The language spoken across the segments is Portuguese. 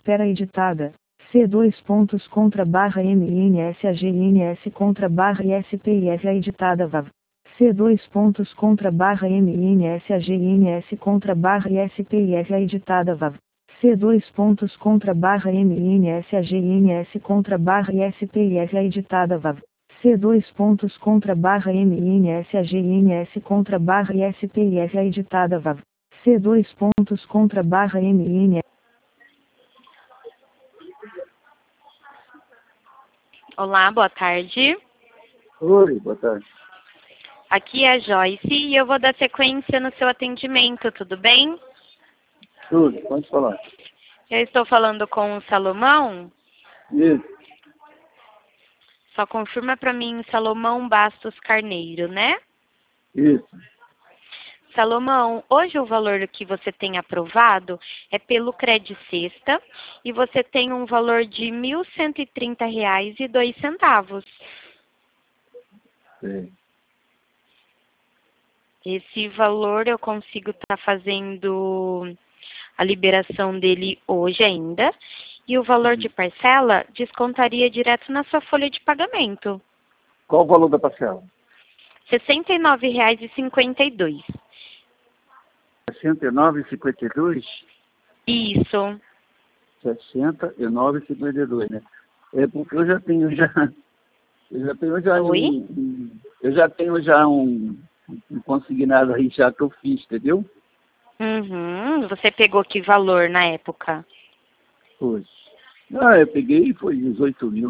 espera editada. C2 pontos contra barra MINSAGINS contra barra ISPIF editada VAV. C2 pontos contra barra MINSAGINS contra barra ISPIF editada VAV. C2 pontos contra barra MINSAGINS contra barra ISPIF editada VAV. C2 pontos contra barra MINSAGINS contra barra ISPIF editada VAV. C2 pontos contra barra MIN. Olá, boa tarde. Oi, boa tarde. Aqui é a Joyce e eu vou dar sequência no seu atendimento, tudo bem? Tudo, pode falar. Eu estou falando com o Salomão. Isso, Só confirma para mim, Salomão Bastos Carneiro, né? isso. Salomão, hoje o valor que você tem aprovado é pelo Cred Sexta e você tem um valor de R$ 1.130,02. Sim. Esse valor eu consigo estar fazendo a liberação dele hoje ainda. E o valor de parcela descontaria direto na sua folha de pagamento. Qual o valor da parcela? R$ 69,52. R$ 69,52? Isso. R$ 69,52, né? É porque eu já tenho Oi? um consignado aí já que eu fiz, entendeu? Você pegou que valor na época? Pois. Ah, eu peguei e foi 18 mil.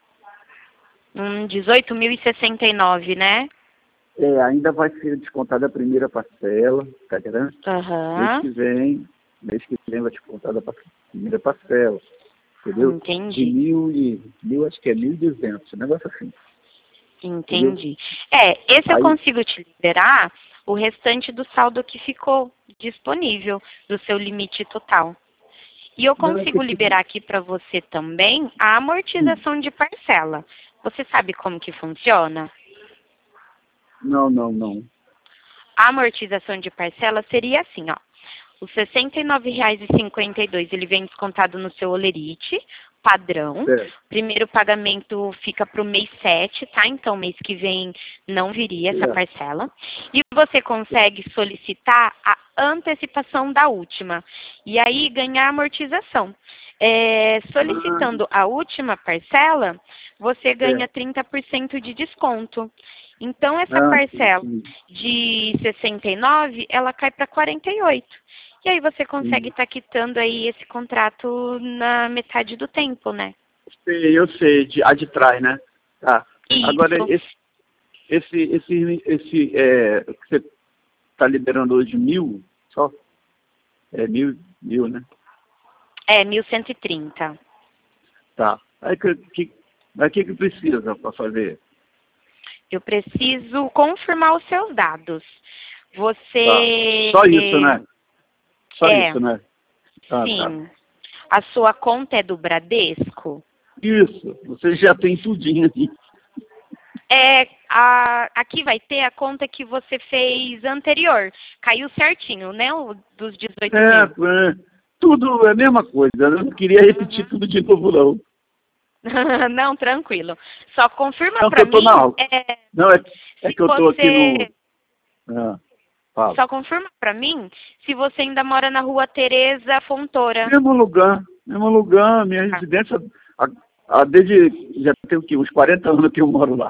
18.069, né? É, ainda vai ser descontada a primeira parcela, tá entendendo? Aham. Mês que vem vai descontar a primeira parcela, entendeu? Entendi. De mil, acho que é 1.200, um negócio assim. Entendi. Esse eu consigo te liberar o restante do saldo que ficou disponível do seu limite total. E eu consigo liberar aqui para você também a amortização de parcela. Você sabe como que funciona? Não. A amortização de parcela seria assim, ó. Os R$ 69,52 ele vem descontado no seu holerite padrão. Certo. Primeiro pagamento fica para o mês 7, tá? Então, mês que vem não viria essa parcela. E você consegue solicitar a antecipação da última. E aí, ganhar amortização. Solicitando a última parcela, você ganha 30% de desconto. Então, essa parcela de 69, ela cai para 48. E aí você consegue estar quitando aí esse contrato na metade do tempo, né? Eu sei, a de trás, né? Tá. Isso. Agora, esse que você está liberando hoje, 1.000 só? É 1.000, né? É, 1.130. Tá. Aí o que precisa para fazer? Eu preciso confirmar os seus dados. Você... Tá. Só isso, né? Só isso, né? Sim. Tá. A sua conta é do Bradesco? Isso. Você já tem tudinho aqui. Aqui vai ter a conta que você fez anterior. Caiu certinho, né? O dos 18 mil. Tudo é a mesma coisa. Eu não queria repetir tudo de novo, não. Não, tranquilo. Só confirma não, pra mim. Não, é que eu tô aqui no... Só confirma pra mim se você ainda mora na rua Tereza Fontoura. Mesmo lugar. Minha residência, desde já tem o quê? Uns 40 anos que eu moro lá.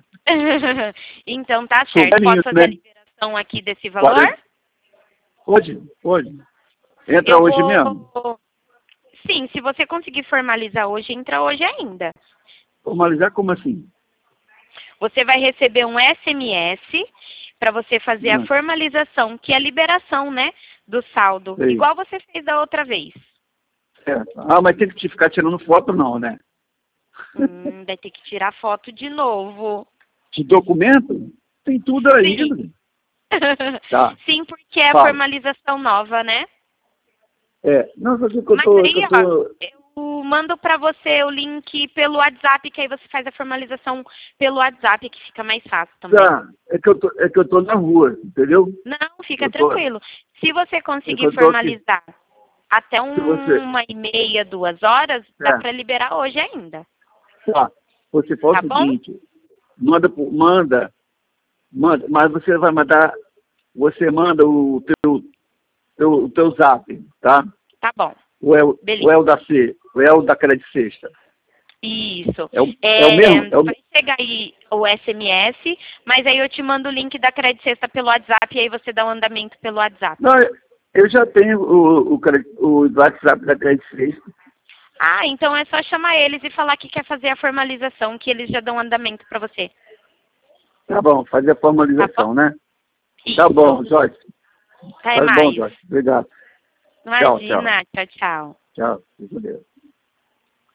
Então tá certo. Posso fazer a liberação aqui desse valor? Pode. Entra hoje mesmo? Sim, se você conseguir formalizar hoje, entra hoje ainda. Formalizar como assim? Você vai receber um SMS para você fazer a formalização, que é a liberação, né, do saldo. Sei. Igual você fez da outra vez. Certo. Mas tem que ficar tirando foto não, né? Vai ter que tirar foto de novo. De documento? Tem tudo aí. Sim, Tá. Sim, porque é a formalização nova, né? Não, só que eu mando para você o link pelo WhatsApp, que aí você faz a formalização pelo WhatsApp, que fica mais fácil também. Tá, é que eu tô na rua, entendeu? Não, fica tranquilo. Se você conseguir formalizar até você... 1h30, 2 horas, dá para liberar hoje ainda. Tá. Você faz o seguinte, manda, mas você vai mandar, você manda o teu zap, tá? Tá bom. O El da Crédito Sexta. Isso. É o mesmo? Vai chegar aí o SMS, mas aí eu te mando o link da Crédito Sexta pelo WhatsApp e aí você dá o andamento pelo WhatsApp. Não, eu já tenho o WhatsApp da Crédito Sexta. Ah, então é só chamar eles e falar que quer fazer a formalização, que eles já dão andamento para você. Tá bom, fazer a formalização, né? Isso. Tá bom, Joyce. Até Tá mais. bom, Joyce. Obrigado. Imagina. Tchau, tchau. Tchau. Fique com Deus.